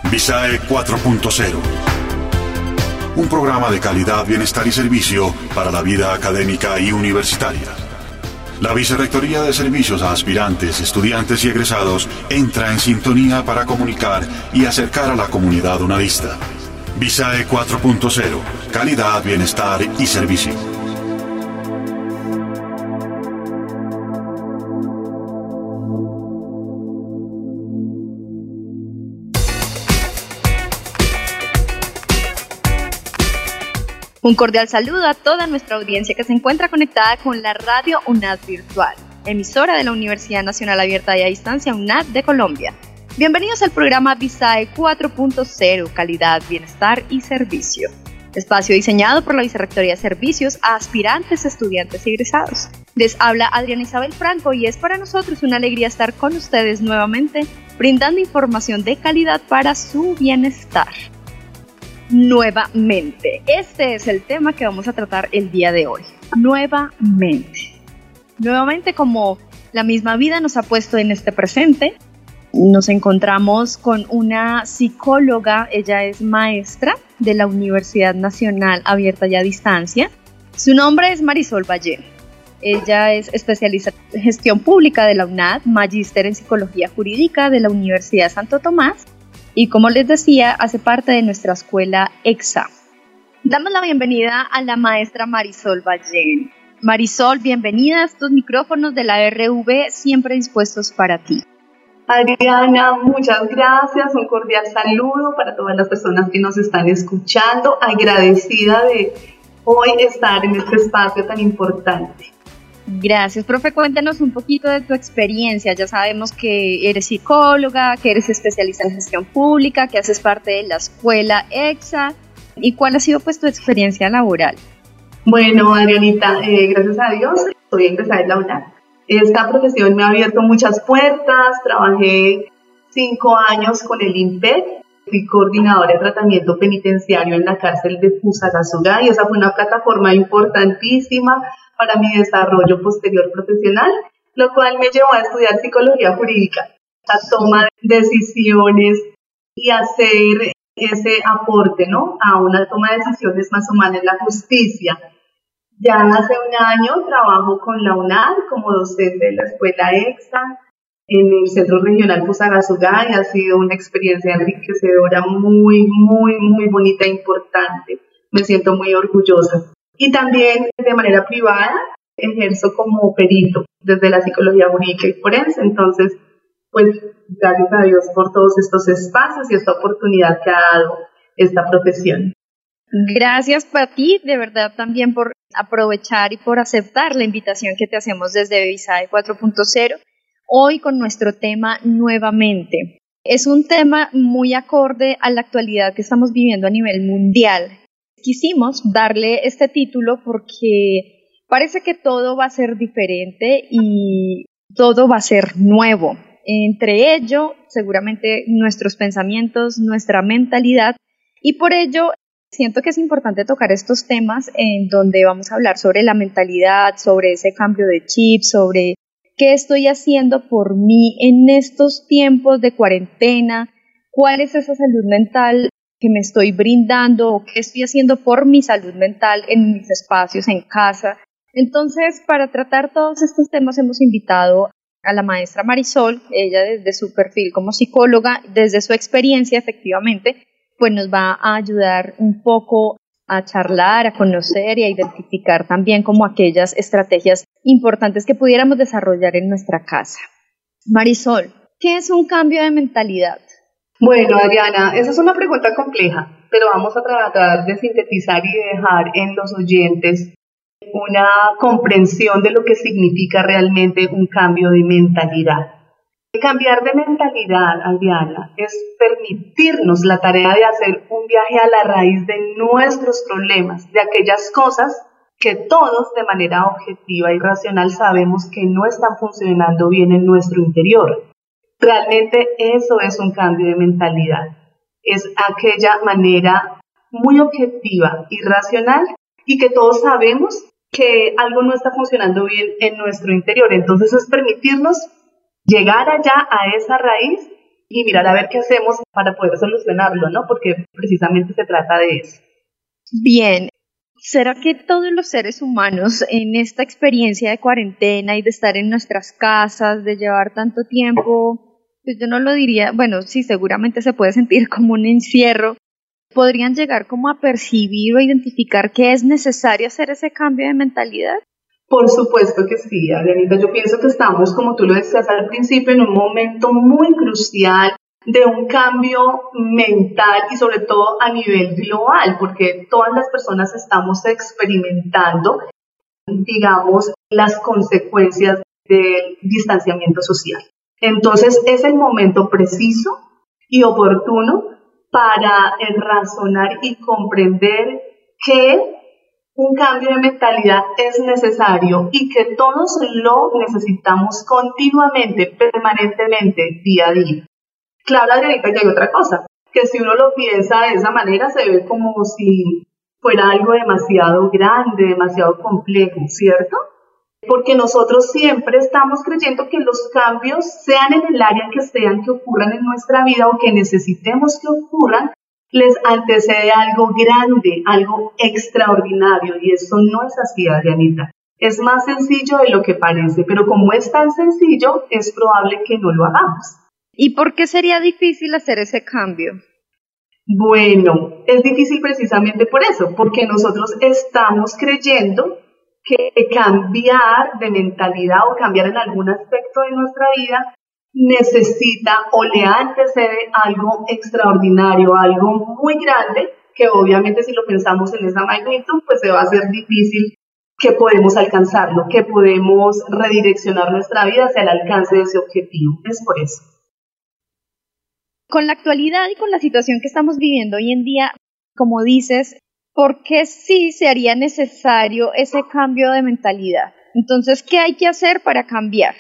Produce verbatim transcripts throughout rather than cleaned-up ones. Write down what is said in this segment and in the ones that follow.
Visae cuatro punto cero. Un programa de calidad, bienestar y servicio para la vida académica y universitaria. La Vicerrectoría de Servicios a Aspirantes, Estudiantes y Egresados entra en sintonía para comunicar y acercar a la comunidad unadista. Visae cuatro punto cero. Calidad, bienestar y servicio. Un cordial saludo a toda nuestra audiencia que se encuentra conectada con la Radio UNAD Virtual, emisora de la Universidad Nacional Abierta y a Distancia UNAD de Colombia. Bienvenidos al programa Visae cuatro punto cero, Calidad, Bienestar y Servicio. Espacio diseñado por la Vicerrectoría de Servicios a Aspirantes, Estudiantes y Egresados. Les habla Adriana Isabel Franco y es para nosotros una alegría estar con ustedes nuevamente, brindando información de calidad para su bienestar. Nuevamente. Este es el tema que vamos a tratar el día de hoy. Nuevamente. Nuevamente, como la misma vida nos ha puesto en este presente, nos encontramos con una psicóloga. Ella es maestra de la Universidad Nacional Abierta y a Distancia. Su nombre es Marisol Ballén. Ella es especialista en gestión pública de la UNAD, magíster en psicología jurídica de la Universidad Santo Tomás. Y como les decía, hace parte de nuestra escuela EXA. Damos la bienvenida a la maestra Marisol Ballén. Marisol, bienvenida a estos micrófonos de la R V, siempre dispuestos para ti. Adriana, muchas gracias, un cordial saludo para todas las personas que nos están escuchando, agradecida de hoy estar en este espacio tan importante. Gracias, profe, cuéntanos un poquito de tu experiencia. Ya sabemos que eres psicóloga, que eres especialista en gestión pública, que haces parte de la escuela EXA. ¿Y cuál ha sido pues tu experiencia laboral? Bueno, Adrianita, eh, gracias a Dios, soy egresada de la UNAD. Esta profesión me ha abierto muchas puertas. Trabajé cinco años con el INPEC, fui coordinadora de tratamiento penitenciario en la cárcel de Fusagasugá y esa fue una plataforma importantísima para mi desarrollo posterior profesional, lo cual me llevó a estudiar psicología jurídica, la toma de decisiones y hacer ese aporte, ¿no?, a una toma de decisiones más humana en la justicia. Ya hace un año trabajo con la UNAD como docente de la escuela EXA en el Centro Regional Fusagasugá y ha sido una experiencia enriquecedora, muy, muy, muy bonita e importante. Me siento muy orgullosa. Y también de manera privada ejerzo como perito desde la psicología jurídica y forense. Entonces, pues gracias a Dios por todos estos espacios y esta oportunidad que ha dado esta profesión. Gracias para ti, de verdad, también por aprovechar y por aceptar la invitación que te hacemos desde Visae cuatro punto cero. Hoy con nuestro tema nuevamente. Es un tema muy acorde a la actualidad que estamos viviendo a nivel mundial. Quisimos darle este título porque parece que todo va a ser diferente y todo va a ser nuevo. Entre ello, seguramente nuestros pensamientos, nuestra mentalidad, y por ello siento que es importante tocar estos temas en donde vamos a hablar sobre la mentalidad, sobre ese cambio de chip, sobre qué estoy haciendo por mí en estos tiempos de cuarentena, cuál es esa salud mental que me estoy brindando o qué estoy haciendo por mi salud mental en mis espacios, en casa. Entonces, para tratar todos estos temas hemos invitado a la maestra Marisol. Ella desde su perfil como psicóloga, desde su experiencia efectivamente, pues nos va a ayudar un poco a charlar, a conocer y a identificar también como aquellas estrategias importantes que pudiéramos desarrollar en nuestra casa. Marisol, ¿qué es un cambio de mentalidad? Bueno, Adriana, esa es una pregunta compleja, pero vamos a tratar de sintetizar y de dejar en los oyentes una comprensión de lo que significa realmente un cambio de mentalidad. Cambiar de mentalidad, Adriana, es permitirnos la tarea de hacer un viaje a la raíz de nuestros problemas, de aquellas cosas que todos de manera objetiva y racional sabemos que no están funcionando bien en nuestro interior. Realmente eso es un cambio de mentalidad. Es aquella manera muy objetiva y racional y que todos sabemos que algo no está funcionando bien en nuestro interior. Entonces es permitirnos llegar allá a esa raíz y mirar a ver qué hacemos para poder solucionarlo, ¿no? Porque precisamente se trata de eso. Bien, ¿será que todos los seres humanos en esta experiencia de cuarentena y de estar en nuestras casas, de llevar tanto tiempo, pues yo no lo diría, bueno, sí, seguramente se puede sentir como un encierro, podrían llegar como a percibir o identificar que es necesario hacer ese cambio de mentalidad? Por supuesto que sí, Adrianita. Yo pienso que estamos, como tú lo decías al principio, en un momento muy crucial de un cambio mental y sobre todo a nivel global, porque todas las personas estamos experimentando, digamos, las consecuencias del distanciamiento social. Entonces es el momento preciso y oportuno para razonar y comprender que un cambio de mentalidad es necesario y que todos lo necesitamos continuamente, permanentemente, día a día. Claro, Adrianita, y hay otra cosa, que si uno lo piensa de esa manera se ve como si fuera algo demasiado grande, demasiado complejo, ¿cierto? Porque nosotros siempre estamos creyendo que los cambios, sean en el área que sean, que ocurran en nuestra vida o que necesitemos que ocurran, les antecede algo grande, algo extraordinario, y eso no es así, Adrianita. Es más sencillo de lo que parece, pero como es tan sencillo, es probable que no lo hagamos. ¿Y por qué sería difícil hacer ese cambio? Bueno, es difícil precisamente por eso, porque nosotros estamos creyendo que cambiar de mentalidad o cambiar en algún aspecto de nuestra vida necesita o le antecede algo extraordinario, algo muy grande, que obviamente si lo pensamos en esa magnitud, pues se va a hacer difícil que podemos alcanzarlo, que podemos redireccionar nuestra vida hacia el alcance de ese objetivo. Es por eso. Con la actualidad y con la situación que estamos viviendo hoy en día, como dices, ¿por qué sí se haría necesario ese cambio de mentalidad? Entonces, ¿qué hay que hacer para cambiar?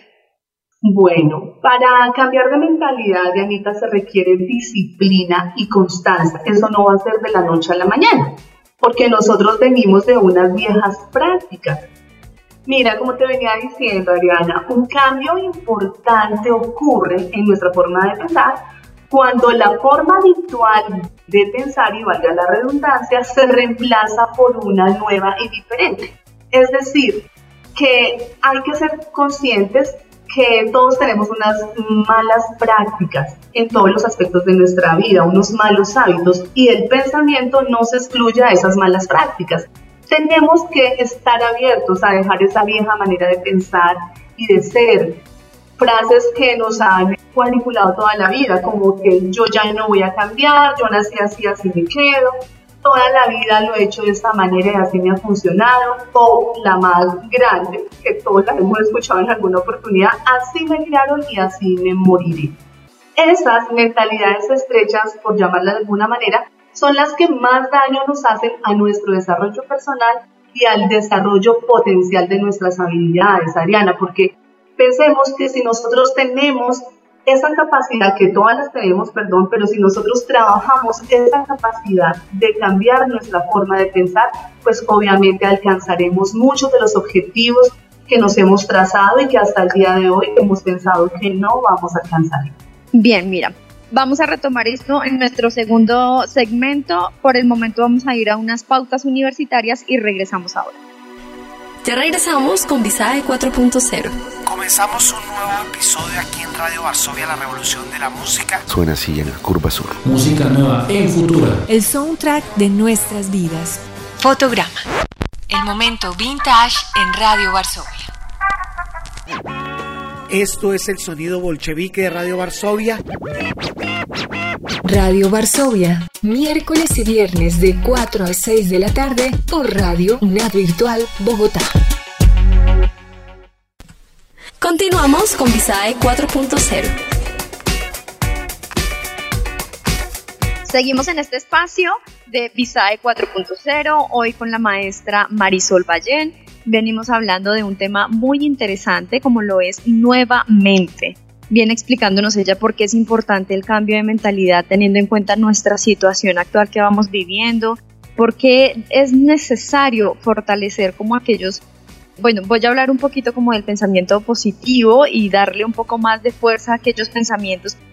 Bueno, para cambiar de mentalidad, Dianita, se requiere disciplina y constancia. Eso no va a ser de la noche a la mañana, porque nosotros venimos de unas viejas prácticas. Mira, como te venía diciendo, Adriana, un cambio importante ocurre en nuestra forma de pensar cuando la forma habitual de pensar, y valga la redundancia, se reemplaza por una nueva y diferente. Es decir, que hay que ser conscientes que todos tenemos unas malas prácticas en todos los aspectos de nuestra vida, unos malos hábitos, y el pensamiento no se excluye a esas malas prácticas. Tenemos que estar abiertos a dejar esa vieja manera de pensar y de ser. Frases que nos han cuadriculado toda la vida, como que yo ya no voy a cambiar, yo nací así, así me quedo, toda la vida lo he hecho de esta manera y así me ha funcionado, o la más grande, que todos la hemos escuchado en alguna oportunidad, así me criaron y así me moriré. Esas mentalidades estrechas, por llamarlas de alguna manera, son las que más daño nos hacen a nuestro desarrollo personal y al desarrollo potencial de nuestras habilidades, Adriana, porque pensemos que si nosotros tenemos esa capacidad, que todas las tenemos, perdón, pero si nosotros trabajamos esa capacidad de cambiar nuestra forma de pensar, pues obviamente alcanzaremos muchos de los objetivos que nos hemos trazado y que hasta el día de hoy hemos pensado que no vamos a alcanzar. Bien, mira, vamos a retomar esto en nuestro segundo segmento. Por el momento vamos a ir a unas pautas universitarias y regresamos ahora. Ya regresamos con Visae cuatro punto cero. Comenzamos un nuevo episodio aquí en Radio Varsovia, la revolución de la música. Suena así en la curva sur. Música nueva en Futura. El soundtrack de nuestras vidas. Fotograma. El momento vintage en Radio Varsovia. Esto es el sonido bolchevique de Radio Varsovia. Radio Varsovia, miércoles y viernes de cuatro a seis de la tarde por Radio UNAD Virtual Bogotá. Continuamos con Visae cuatro punto cero. Seguimos en este espacio de Visae cuatro punto cero, hoy con la maestra Marisol Ballén. Venimos hablando de un tema muy interesante como lo es nuevamente. Viene explicándonos ella por qué es importante el cambio de mentalidad teniendo en cuenta nuestra situación actual que vamos viviendo, por qué es necesario fortalecer como aquellos, bueno, voy a hablar un poquito como del pensamiento positivo y darle un poco más de fuerza a aquellos pensamientos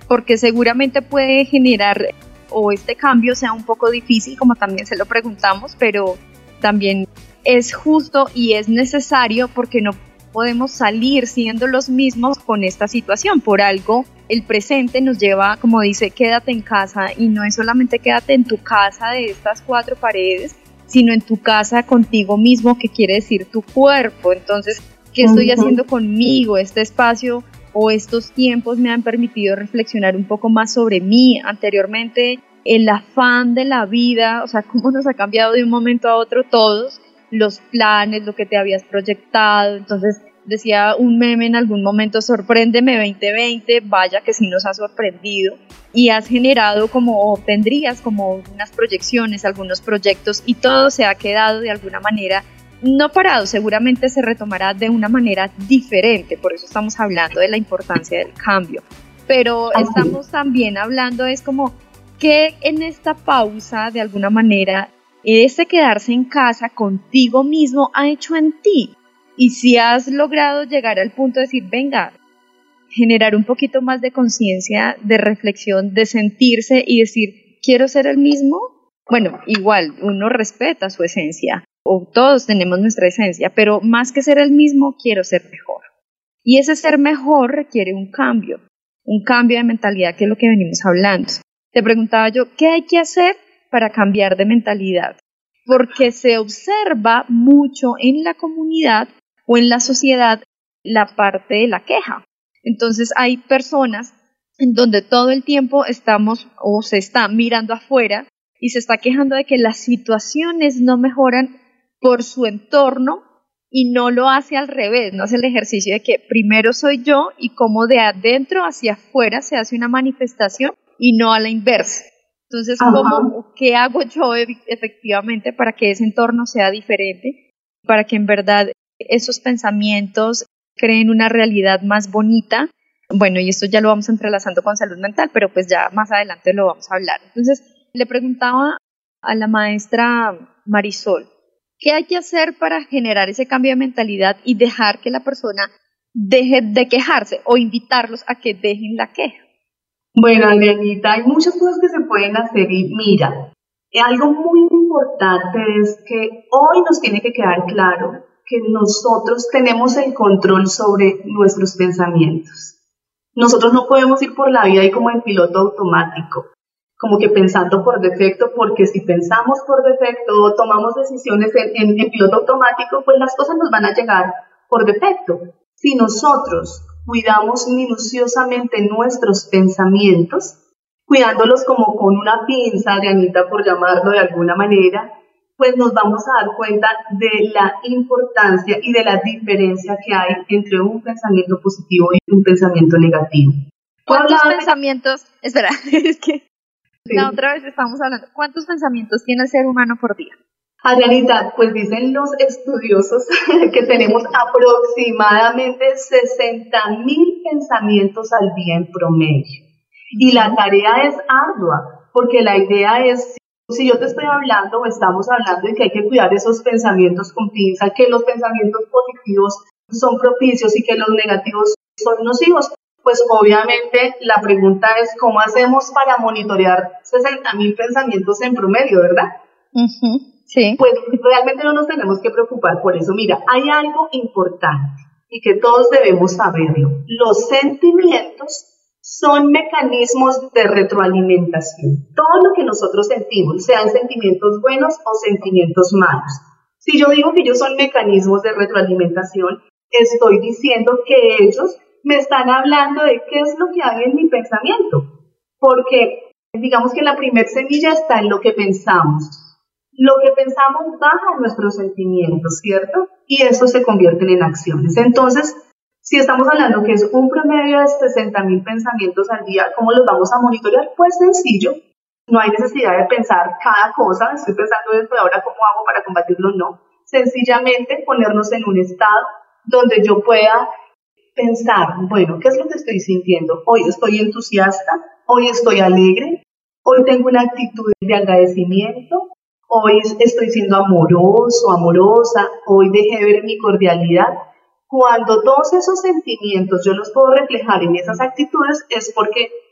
porque seguramente puede generar, o este cambio sea un poco difícil, como también se lo preguntamos, pero también es justo y es necesario porque no podemos salir siendo los mismos con esta situación. Por algo, el presente nos lleva, como dice, quédate en casa, y no es solamente quédate en tu casa de estas cuatro paredes, sino en tu casa contigo mismo, que quiere decir tu cuerpo. Entonces, ¿qué estoy haciendo conmigo? Este espacio o estos tiempos me han permitido reflexionar un poco más sobre mí. Anteriormente, el afán de la vida, o sea, cómo nos ha cambiado de un momento a otro todos, los planes, lo que te habías proyectado. Entonces, decía un meme en algún momento, sorpréndeme veinte veinte, vaya que sí nos ha sorprendido, y has generado como, o tendrías como unas proyecciones, algunos proyectos, y todo se ha quedado de alguna manera no parado, seguramente se retomará de una manera diferente. Por eso estamos hablando de la importancia del cambio, pero estamos también hablando, es como que en esta pausa, de alguna manera, ese quedarse en casa contigo mismo ha hecho en ti. Y si has logrado llegar al punto de decir, venga, generar un poquito más de conciencia, de reflexión, de sentirse y decir, quiero ser el mismo. Bueno, igual, uno respeta su esencia, o todos tenemos nuestra esencia, pero más que ser el mismo, quiero ser mejor. Y ese ser mejor requiere un cambio, un cambio de mentalidad, que es lo que venimos hablando. Te preguntaba yo, ¿qué hay que hacer para cambiar de mentalidad? Porque se observa mucho en la comunidad o en la sociedad la parte de la queja. Entonces hay personas en donde todo el tiempo estamos o se está mirando afuera y se está quejando de que las situaciones no mejoran por su entorno, y no lo hace al revés, no hace el ejercicio de que primero soy yo y como de adentro hacia afuera se hace una manifestación y no a la inversa. Entonces, ¿cómo, ¿qué hago yo efectivamente para que ese entorno sea diferente? Para que en verdad esos pensamientos creen una realidad más bonita. Bueno, y esto ya lo vamos entrelazando con salud mental, pero pues ya más adelante lo vamos a hablar. Entonces, le preguntaba a la maestra Marisol, ¿qué hay que hacer para generar ese cambio de mentalidad y dejar que la persona deje de quejarse, o invitarlos a que dejen la queja? Bueno, Adrianita, hay muchas cosas que se pueden hacer, y mira, algo muy importante es que hoy nos tiene que quedar claro que nosotros tenemos el control sobre nuestros pensamientos. Nosotros no podemos ir por la vida ahí como en piloto automático, como que pensando por defecto, porque si pensamos por defecto, tomamos decisiones en, en, en piloto automático, pues las cosas nos van a llegar por defecto. Si nosotros cuidamos minuciosamente nuestros pensamientos, cuidándolos como con una pinza, Adrianita, por llamarlo de alguna manera, pues nos vamos a dar cuenta de la importancia y de la diferencia que hay entre un pensamiento positivo y un pensamiento negativo. ¿Cuántos pensamientos? Espera, es que sí. La otra vez estamos hablando. ¿Cuántos pensamientos tiene el ser humano por día? Adrianita, pues dicen los estudiosos que tenemos aproximadamente sesenta mil pensamientos al día en promedio. Y la tarea es ardua, porque la idea es, si yo te estoy hablando o estamos hablando de que hay que cuidar esos pensamientos con pinza, que los pensamientos positivos son propicios y que los negativos son nocivos, pues obviamente la pregunta es ¿cómo hacemos para monitorear sesenta mil pensamientos en promedio, verdad? Uh-huh. Sí. Pues realmente no nos tenemos que preocupar por eso. Mira, hay algo importante y que todos debemos saberlo. Los sentimientos son mecanismos de retroalimentación. Todo lo que nosotros sentimos, sean sentimientos buenos o sentimientos malos. Si yo digo que ellos son mecanismos de retroalimentación, estoy diciendo que ellos me están hablando de qué es lo que hay en mi pensamiento. Porque digamos que la primer semilla está en lo que pensamos. Lo que pensamos baja nuestros sentimientos, ¿cierto? Y eso se convierte en acciones. Entonces, si estamos hablando que es un promedio de sesenta mil pensamientos al día, ¿cómo los vamos a monitorear? Pues sencillo. No hay necesidad de pensar cada cosa. Estoy pensando esto, ahora cómo hago para combatirlo. No. Sencillamente ponernos en un estado donde yo pueda pensar, bueno, ¿qué es lo que estoy sintiendo? Hoy estoy entusiasta, hoy estoy alegre, hoy tengo una actitud de agradecimiento, hoy estoy siendo amoroso, amorosa, hoy dejé ver mi cordialidad. Cuando todos esos sentimientos yo los puedo reflejar en esas actitudes es porque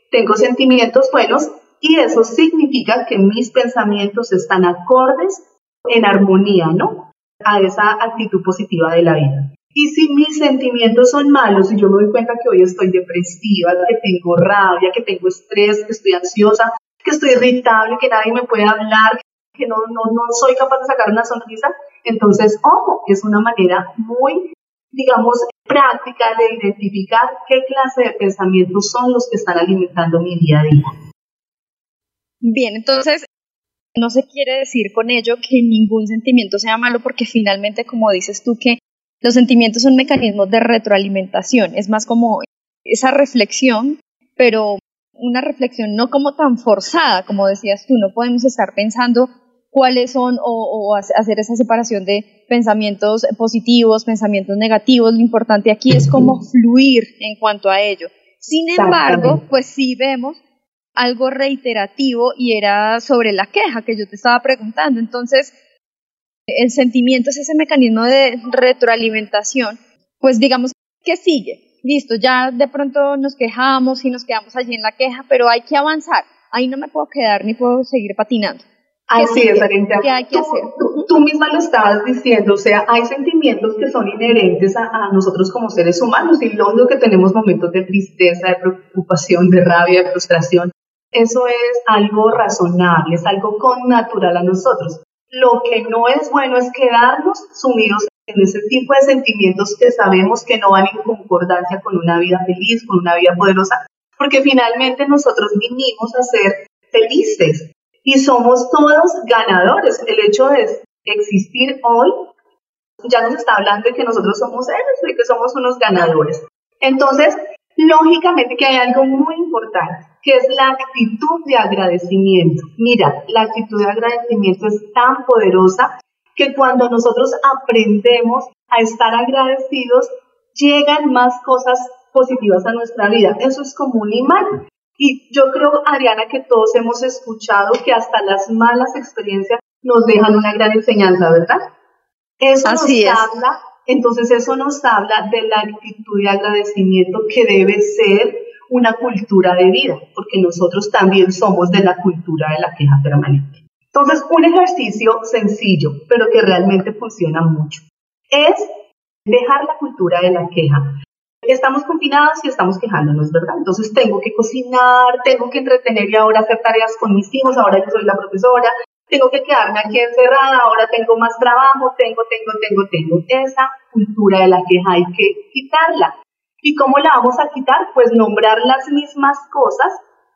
tengo sentimientos buenos y eso significa que mis pensamientos están acordes, en armonía, ¿no? A esa actitud positiva de la vida. Y si mis sentimientos son malos y yo me doy cuenta que hoy estoy depresiva, que tengo rabia, que tengo estrés, que estoy ansiosa, que estoy irritable, que nadie me puede hablar, que no, no, no soy capaz de sacar una sonrisa, entonces, ojo, es una manera muy, digamos, práctica de identificar qué clase de pensamientos son los que están alimentando mi día a día. Bien, entonces, no se quiere decir con ello que ningún sentimiento sea malo, porque finalmente, como dices tú, que los sentimientos son mecanismos de retroalimentación, es más como esa reflexión, pero una reflexión no como tan forzada, como decías tú, no podemos estar pensando cuáles son o, o hacer esa separación de pensamientos positivos, pensamientos negativos. Lo importante aquí es cómo fluir en cuanto a ello. Sin embargo, pues sí vemos algo reiterativo y era sobre la queja que yo te estaba preguntando. Entonces, el sentimiento es ese mecanismo de retroalimentación, pues digamos que sigue. Listo, ya de pronto nos quejamos y nos quedamos allí en la queja, pero hay que avanzar. Ahí no me puedo quedar ni puedo seguir patinando. Así es, Arenita. ¿Qué hay que tú, hacer? Tú, tú misma lo estabas diciendo, o sea, hay sentimientos que son inherentes a, a nosotros como seres humanos y lo que tenemos momentos de tristeza, de preocupación, de rabia, de frustración. Eso es algo razonable, es algo connatural a nosotros. Lo que no es bueno es quedarnos sumidos en ese tipo de sentimientos que sabemos que no van en concordancia con una vida feliz, con una vida poderosa, porque finalmente nosotros vinimos a ser felices y somos todos ganadores. El hecho de existir hoy ya nos está hablando de que nosotros somos héroes, de que somos unos ganadores. Entonces, lógicamente que hay algo muy importante, que es la actitud de agradecimiento. Mira, la actitud de agradecimiento es tan poderosa que cuando nosotros aprendemos a estar agradecidos, llegan más cosas positivas a nuestra vida. Eso es como un imán. Y yo creo, Adriana, que todos hemos escuchado que hasta las malas experiencias nos dejan una gran enseñanza, ¿verdad? Eso Así nos es. habla, entonces eso nos habla de la actitud de agradecimiento que debe ser una cultura de vida, porque nosotros también somos de la cultura de la queja permanente. Entonces, un ejercicio sencillo, pero que realmente funciona mucho, es dejar la cultura de la queja. Estamos confinados y estamos quejándonos, ¿verdad? Entonces tengo que cocinar, tengo que entretener y ahora hacer tareas con mis hijos, ahora yo soy la profesora, tengo que quedarme aquí encerrada, ahora tengo más trabajo, tengo, tengo, tengo, tengo. Esa cultura de la queja hay que quitarla. ¿Y cómo la vamos a quitar? Pues nombrar las mismas cosas,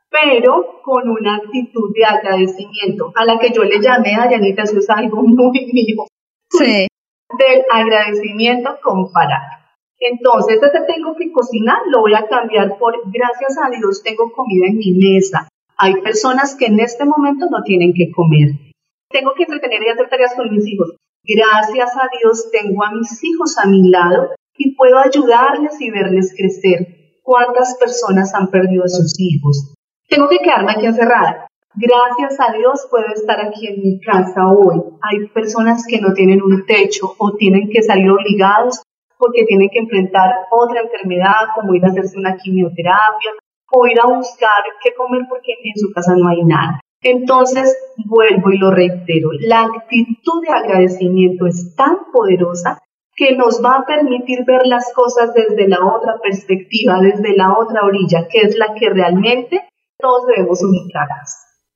pero con una actitud de agradecimiento, a la que yo le llamé, Adrianita, eso es algo muy mío, Sí. del agradecimiento comparado. Entonces, ese tengo que cocinar, lo voy a cambiar por gracias a Dios tengo comida en mi mesa. Hay personas que en este momento no tienen que comer. Tengo que entretener y hacer tareas con mis hijos. Gracias a Dios tengo a mis hijos a mi lado y puedo ayudarles y verles crecer. ¿Cuántas personas han perdido a sus hijos? Tengo que quedarme aquí encerrada. Gracias a Dios puedo estar aquí en mi casa hoy. Hay personas que no tienen un techo o tienen que salir obligados porque tienen que enfrentar otra enfermedad, como ir a hacerse una quimioterapia, o ir a buscar qué comer porque en su casa no hay nada. Entonces, vuelvo y lo reitero, la actitud de agradecimiento es tan poderosa que nos va a permitir ver las cosas desde la otra perspectiva, desde la otra orilla, que es la que realmente todos debemos ubicarnos.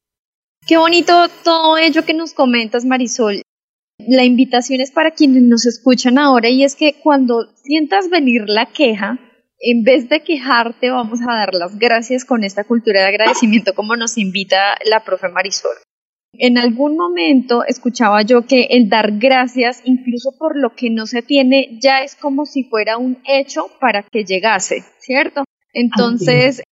Qué bonito todo ello que nos comentas, Marisol. La invitación es para quienes nos escuchan ahora y es que cuando sientas venir la queja, en vez de quejarte, vamos a dar las gracias con esta cultura de agradecimiento como nos invita la profe Marisol. En algún momento escuchaba yo que el dar gracias, incluso por lo que no se tiene, ya es como si fuera un hecho para que llegase, ¿cierto? Entonces,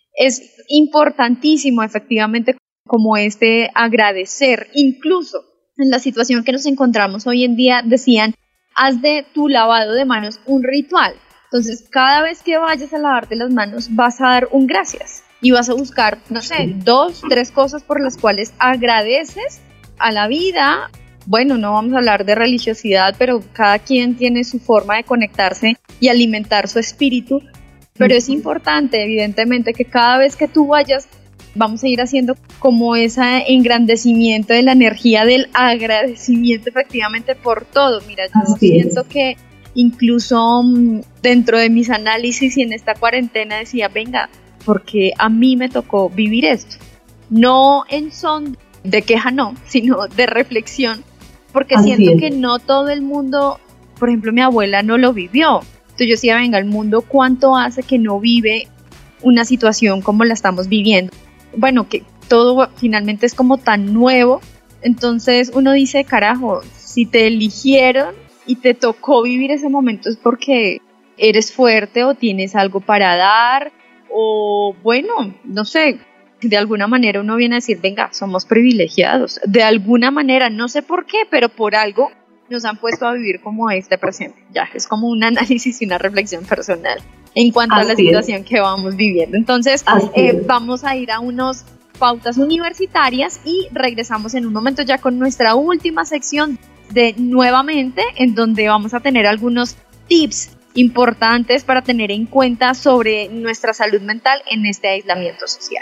es importantísimo efectivamente como este agradecer, incluso en la situación que nos encontramos hoy en día, decían, haz de tu lavado de manos un ritual. Entonces, cada vez que vayas a lavarte las manos, vas a dar un gracias y vas a buscar, no sé, dos, tres cosas por las cuales agradeces a la vida. Bueno, no vamos a hablar de religiosidad, pero cada quien tiene su forma de conectarse y alimentar su espíritu. Pero es importante, evidentemente, que cada vez que tú vayas, vamos a ir haciendo como ese engrandecimiento de la energía del agradecimiento efectivamente por todo. Mira, yo Así siento es. que incluso um, dentro de mis análisis y en esta cuarentena decía, venga, porque a mí me tocó vivir esto. No en son de queja, no, sino de reflexión, porque Así siento es. que no todo el mundo, por ejemplo, mi abuela no lo vivió. Entonces yo decía, venga, el mundo, ¿cuánto hace que no vive una situación como la estamos viviendo? Bueno, que todo finalmente es como tan nuevo, entonces uno dice, carajo, si te eligieron y te tocó vivir ese momento es porque eres fuerte o tienes algo para dar, o bueno, no sé, de alguna manera uno viene a decir, venga, somos privilegiados, de alguna manera, no sé por qué, pero por algo nos han puesto a vivir como este presente. Ya, es como un análisis y una reflexión personal en cuanto Así a la es. situación que vamos viviendo. Entonces, Así eh, es. vamos a ir a unos pautas universitarias y regresamos en un momento ya con nuestra última sección de nuevamente, en donde vamos a tener algunos tips importantes para tener en cuenta sobre nuestra salud mental en este aislamiento social.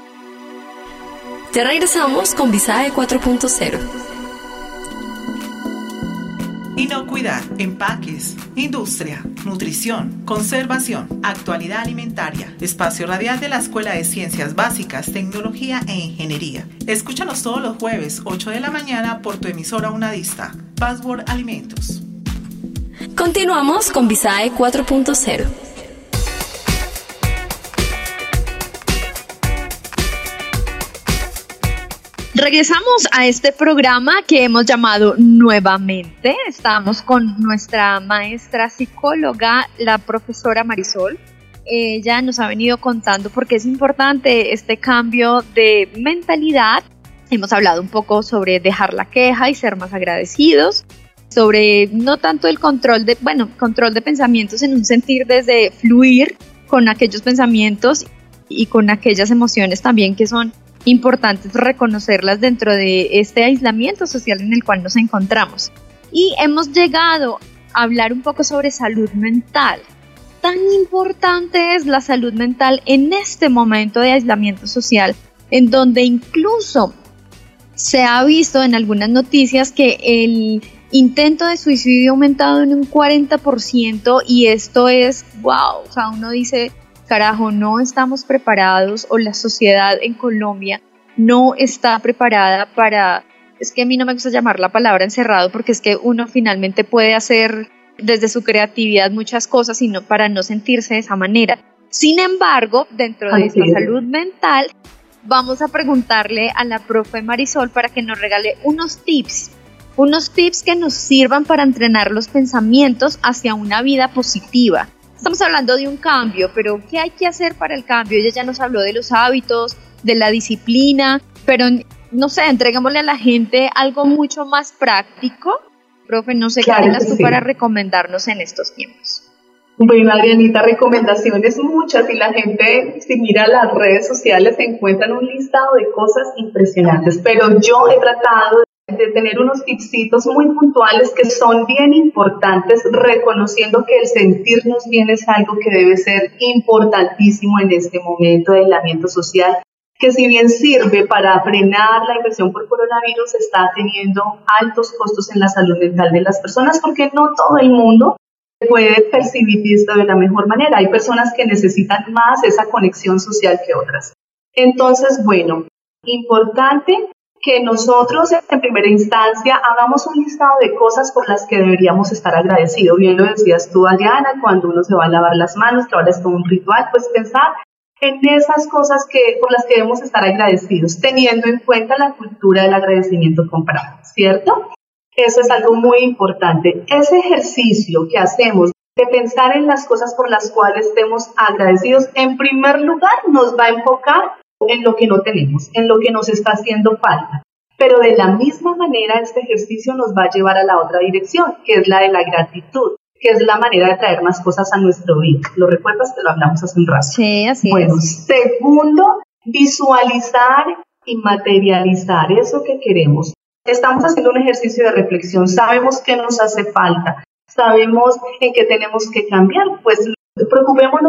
Ya regresamos con Visae cuatro punto cero. Inocuidad, empaques, industria, nutrición, conservación, actualidad alimentaria, espacio radial de la Escuela de Ciencias Básicas, Tecnología e Ingeniería. Escúchanos todos los jueves, ocho de la mañana, por tu emisora Unadista. Password Alimentos. Continuamos con Visae cuatro punto cero. Regresamos a este programa que hemos llamado Nuevamente. Estamos con nuestra maestra psicóloga, la profesora Marisol. Ella nos ha venido contando por qué es importante este cambio de mentalidad. Hemos hablado un poco sobre dejar la queja y ser más agradecidos, sobre no tanto el control de, bueno, control de pensamientos en un sentir desde fluir con aquellos pensamientos y con aquellas emociones también que son importantes reconocerlas dentro de este aislamiento social en el cual nos encontramos. Y hemos llegado a hablar un poco sobre salud mental. Tan importante es la salud mental en este momento de aislamiento social, en donde incluso se ha visto en algunas noticias que el intento de suicidio ha aumentado en un cuarenta por ciento y esto es wow, o sea, uno dice, carajo, no estamos preparados o la sociedad en Colombia no está preparada para, es que a mí no me gusta llamar la palabra encerrado porque es que uno finalmente puede hacer desde su creatividad muchas cosas y no, para no sentirse de esa manera. Sin embargo, dentro de esta salud mental, vamos a preguntarle a la profe Marisol para que nos regale unos tips, unos tips que nos sirvan para entrenar los pensamientos hacia una vida positiva. Estamos hablando de un cambio, pero ¿qué hay que hacer para el cambio? Ella ya nos habló de los hábitos, de la disciplina, pero no sé, entreguémosle a la gente algo mucho más práctico. Profe, no sé Claro qué tengas que tú sí. para recomendarnos en estos tiempos. Bueno, Adrianita, recomendaciones muchas y la gente, si mira las redes sociales, se encuentran un listado de cosas impresionantes, pero yo he tratado de tener unos tipsitos muy puntuales que son bien importantes, reconociendo que el sentirnos bien es algo que debe ser importantísimo en este momento de aislamiento social, que si bien sirve para frenar la infección por coronavirus, está teniendo altos costos en la salud mental de las personas, porque no todo el mundo puede percibir esto de la mejor manera. Hay personas que necesitan más esa conexión social que otras. Entonces, bueno, importante que nosotros en primera instancia hagamos un listado de cosas por las que deberíamos estar agradecidos. Bien lo decías tú, Adriana, cuando uno se va a lavar las manos, que ahora es todo un ritual, pues pensar en esas cosas que, por las que debemos estar agradecidos, teniendo en cuenta la cultura del agradecimiento comparado, ¿cierto? Eso es algo muy importante. Ese ejercicio que hacemos de pensar en las cosas por las cuales estemos agradecidos, en primer lugar nos va a enfocar en lo que no tenemos, en lo que nos está haciendo falta. Pero de la misma manera, este ejercicio nos va a llevar a la otra dirección, que es la de la gratitud, que es la manera de traer más cosas a nuestro vida. ¿Lo recuerdas? Te lo hablamos hace un rato. Sí, así bueno, es. Segundo, visualizar y materializar eso que queremos. Estamos haciendo un ejercicio de reflexión, sabemos qué nos hace falta, sabemos en qué tenemos que cambiar, pues preocupémonos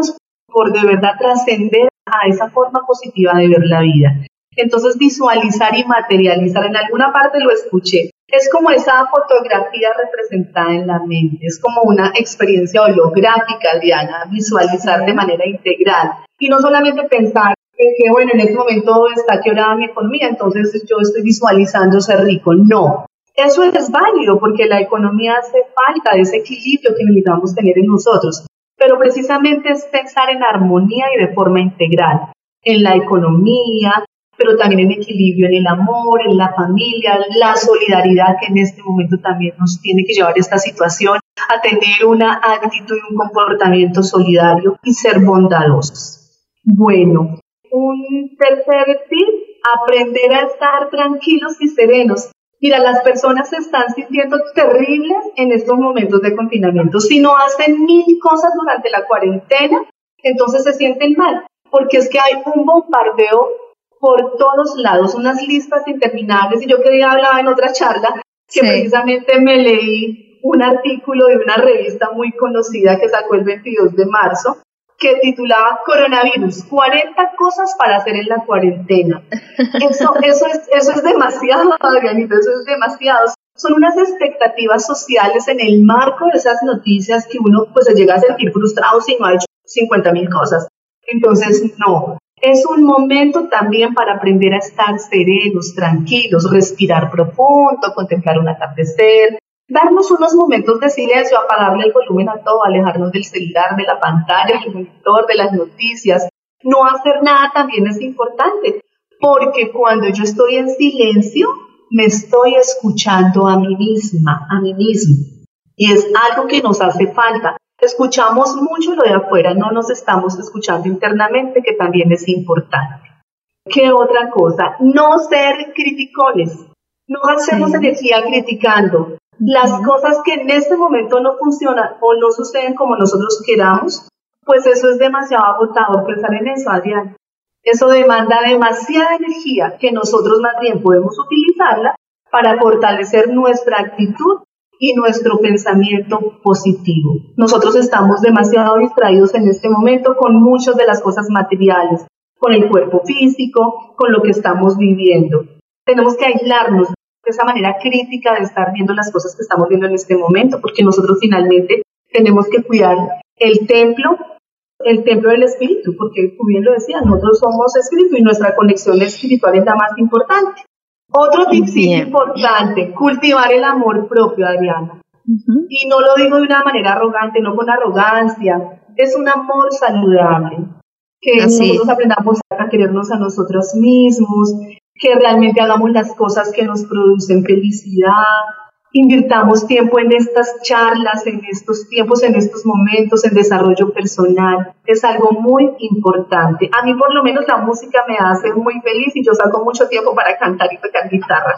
por de verdad trascender a esa forma positiva de ver la vida. Entonces visualizar y materializar, en alguna parte lo escuché, es como esa fotografía representada en la mente, es como una experiencia holográfica, Diana, visualizar de manera integral y no solamente pensar que bueno, en este momento está quebrada mi economía, entonces yo estoy visualizando ser rico. No, eso es válido porque la economía hace falta de ese equilibrio que necesitamos tener en nosotros, pero precisamente es pensar en armonía y de forma integral, en la economía, pero también en equilibrio, en el amor, en la familia, la solidaridad que en este momento también nos tiene que llevar esta situación a tener una actitud y un comportamiento solidario y ser bondadosos. Bueno, un tercer tip, aprender a estar tranquilos y serenos. Mira, las personas se están sintiendo terribles en estos momentos de confinamiento. Si no hacen mil cosas durante la cuarentena, entonces se sienten mal, porque es que hay un bombardeo por todos lados, unas listas interminables. Y yo que día hablaba en otra charla que sí. precisamente me leí un artículo de una revista muy conocida que sacó el veintidós de marzo, que titulaba Coronavirus, cuarenta cosas para hacer en la cuarentena. Eso, eso, es, eso es demasiado, Adrianita, eso es demasiado. Son unas expectativas sociales en el marco de esas noticias que uno pues se llega a sentir frustrado si no ha hecho cincuenta mil cosas. Entonces, no. Es un momento también para aprender a estar serenos, tranquilos, respirar profundo, contemplar un atardecer, darnos unos momentos de silencio, apagarle el volumen a todo, alejarnos del celular, de la pantalla, del monitor, de las noticias. No hacer nada también es importante, porque cuando yo estoy en silencio, me estoy escuchando a mí misma, a mí mismo. Y es algo que nos hace falta. Escuchamos mucho lo de afuera, no nos estamos escuchando internamente, que también es importante. ¿Qué otra cosa? No ser criticones. No hacemos sí. energía criticando. Las uh-huh. cosas que en este momento no funcionan o no suceden como nosotros queramos, pues eso es demasiado agotador pensar en eso, Adrián. Eso demanda demasiada energía que nosotros más bien podemos utilizarla para fortalecer nuestra actitud y nuestro pensamiento positivo. Nosotros estamos demasiado distraídos en este momento con muchas de las cosas materiales, con el cuerpo físico, con lo que estamos viviendo. Tenemos que aislarnos de esa manera crítica de estar viendo las cosas que estamos viendo en este momento, porque nosotros finalmente tenemos que cuidar el templo, el templo del espíritu, porque tú bien lo decías, nosotros somos espíritu y nuestra conexión espiritual es la más importante. Otro tip importante, cultivar el amor propio, Adriana. Uh-huh. Y no lo digo de una manera arrogante, no con arrogancia, es un amor saludable, que Así. nosotros aprendamos a querernos a nosotros mismos, que realmente hagamos las cosas que nos producen felicidad, invirtamos tiempo en estas charlas, en estos tiempos, en estos momentos, en desarrollo personal. Es algo muy importante. A mí por lo menos la música me hace muy feliz y yo saco mucho tiempo para cantar y tocar guitarra.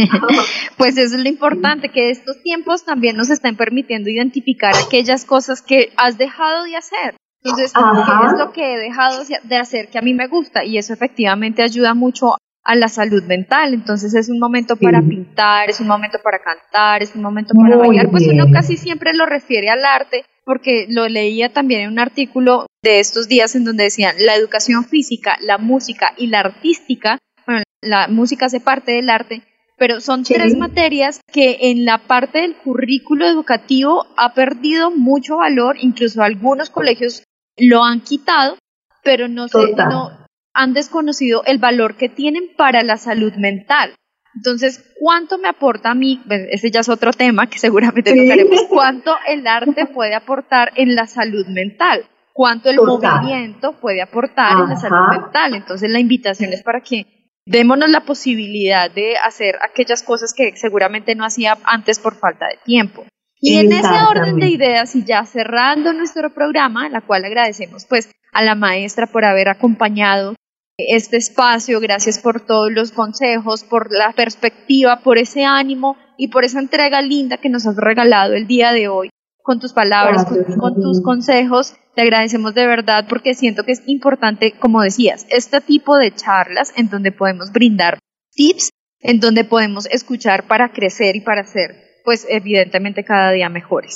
Pues eso es lo importante, que estos tiempos también nos están permitiendo identificar aquellas cosas que has dejado de hacer. Entonces, Ajá. ¿qué es lo que he dejado de hacer que a mí me gusta? Y eso efectivamente ayuda mucho a la salud mental. Entonces es un momento para sí. pintar, es un momento para cantar, es un momento para Muy bailar, pues bien. Uno casi siempre lo refiere al arte, porque lo leía también en un artículo de estos días en donde decían la educación física, la música y la artística, bueno, la música hace parte del arte, pero son sí. tres materias que en la parte del currículo educativo ha perdido mucho valor, incluso algunos colegios lo han quitado, pero no sé, no han desconocido el valor que tienen para la salud mental. Entonces, ¿cuánto me aporta a mí? Ese ya es otro tema que seguramente sí. tocaremos. ¿Cuánto el arte puede aportar en la salud mental? ¿Cuánto el Total. movimiento puede aportar Ajá. en la salud mental? Entonces, la invitación es para que démonos la posibilidad de hacer aquellas cosas que seguramente no hacía antes por falta de tiempo. Y en ese orden de ideas, y ya cerrando nuestro programa, la cual agradecemos pues a la maestra por haber acompañado este espacio, gracias por todos los consejos, por la perspectiva, por ese ánimo y por esa entrega linda que nos has regalado el día de hoy con tus palabras, con, con tus consejos. Te agradecemos de verdad porque siento que es importante, como decías, este tipo de charlas en donde podemos brindar tips, en donde podemos escuchar para crecer y para ser, pues evidentemente cada día mejores.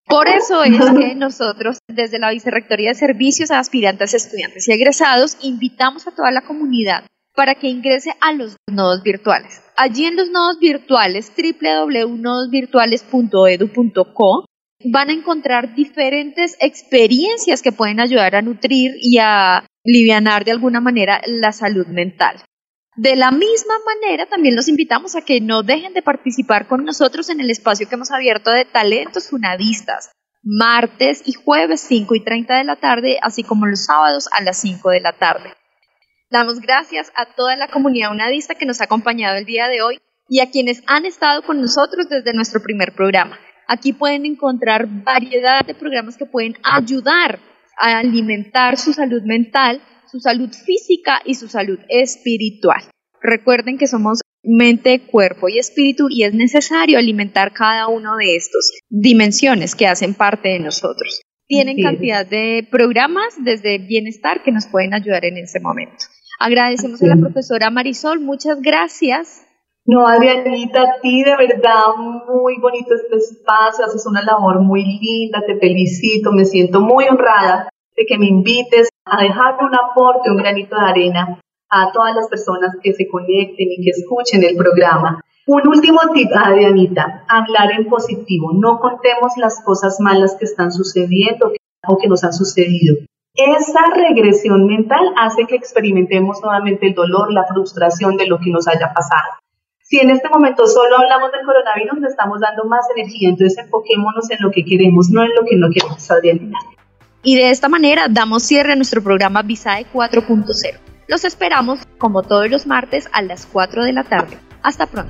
Por eso es que nosotros, desde la Vicerrectoría de Servicios a Aspirantes, Estudiantes y Egresados, invitamos a toda la comunidad para que ingrese a los nodos virtuales. Allí en los nodos virtuales, doble u doble u doble u punto nodos virtuales punto edu punto co, van a encontrar diferentes experiencias que pueden ayudar a nutrir y a alivianar de alguna manera la salud mental. De la misma manera, también los invitamos a que no dejen de participar con nosotros en el espacio que hemos abierto de talentos unadistas, martes y jueves cinco y treinta de la tarde, así como los sábados a las cinco de la tarde. Damos gracias a toda la comunidad unadista que nos ha acompañado el día de hoy y a quienes han estado con nosotros desde nuestro primer programa. Aquí pueden encontrar variedad de programas que pueden ayudar a alimentar su salud mental, su salud física y su salud espiritual. Recuerden que somos mente, cuerpo y espíritu y es necesario alimentar cada uno de estos dimensiones que hacen parte de nosotros. Tienen cantidad de programas desde bienestar que nos pueden ayudar en ese momento. Agradecemos a la profesora Marisol, muchas gracias. No, Adrianita, a ti de verdad muy bonito este espacio, haces una labor muy linda, te felicito, me siento muy honrada de que me invites a dejar un aporte, un granito de arena a todas las personas que se conecten y que escuchen el programa. Un último tip, Adrianita, hablar en positivo, no contemos las cosas malas que están sucediendo o que nos han sucedido. Esa regresión mental hace que experimentemos nuevamente el dolor, la frustración de lo que nos haya pasado. Si en este momento solo hablamos del coronavirus, le estamos dando más energía, entonces enfoquémonos en lo que queremos, no en lo que no queremos, Adrianita. Y de esta manera damos cierre a nuestro programa Visae cuatro punto cero. Los esperamos, como todos los martes, a las cuatro de la tarde. Hasta pronto.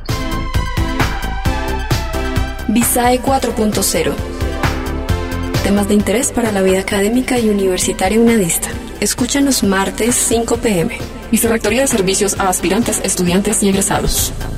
Visae cuatro punto cero. Temas de interés para la vida académica y universitaria unadista. Escúchanos martes cinco p m Vicerrectoría de Servicios a Aspirantes, Estudiantes y Egresados.